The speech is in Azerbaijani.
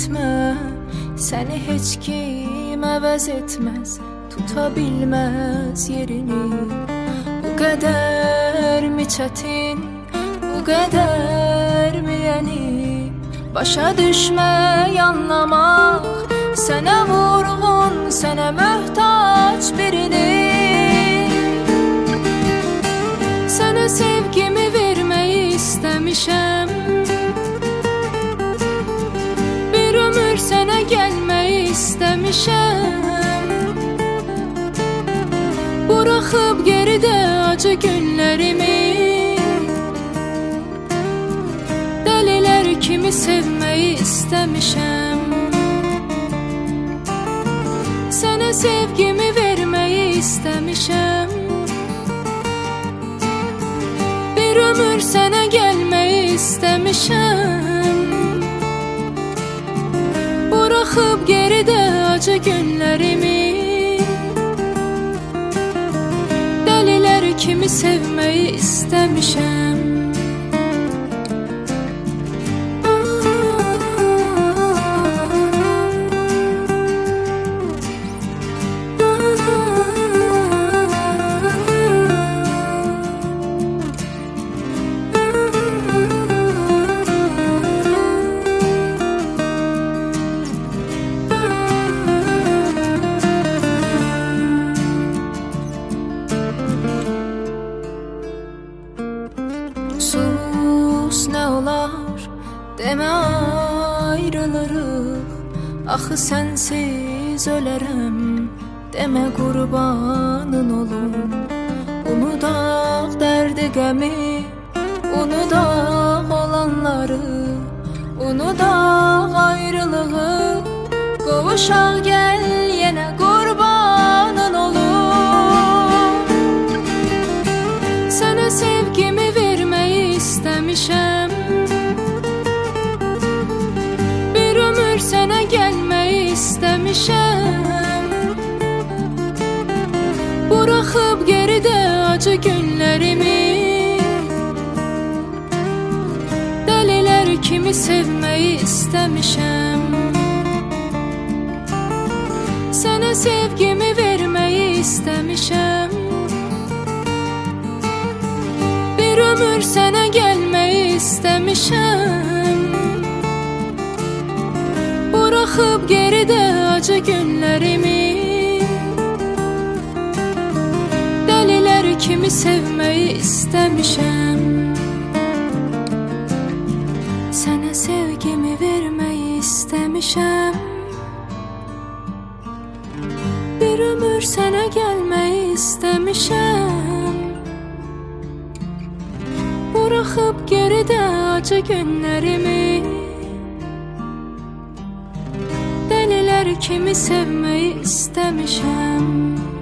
etmə, səni heç kim əvəz etməz, tuta bilməz yerini. Bu qədərmi çətin, bu qədərmi yəni, başa düşmək, anlamaq, sənə vurğun, sənə möhtac birini. Sənə sevgimi verməyi istəmişəm, bir ömür sənə gəlməyi istəmişəm. Buraxıb geridə acı günlərimi, dəlilər kimi sevməyi istəmişəm. Sənə sevgimi verməyi istəmişəm, bir ömür sənə gəlməyi istəmişəm. Buraxıb geridə acı günlərimi, dəlilər kimi sevməyi istəmişəm. Sus, nə olar, demə ayrılırıq, axı sənsiz ölərəm, demə qurbanın olum. Unudaq dərdi qəmi, unudaq olanları, unudaq ayrılığı, qovuşaq gəl yenə qurbanın olum. Sənə sevgimi verməyi istəmişəm, bir ömür sənə gəlməyi istəmişəm. Buraxıb geridə acı günlərimi, dəlilər kimi sevməyi istəmişəm. Sənə sevgimi verməyi istəmişəm, bir ömür sənə gəlməyi istəmişəm. Buraxıb geridə acı günlərimi, dəlilər kimi sevməyi istəmişəm. Sənə sevgimi verməyi istəmişəm, bir ömür sənə gəlməyi istəmişəm. Buraxıb geridə acı günlərimi, dəlilər kimi sevməyi istəmişəm.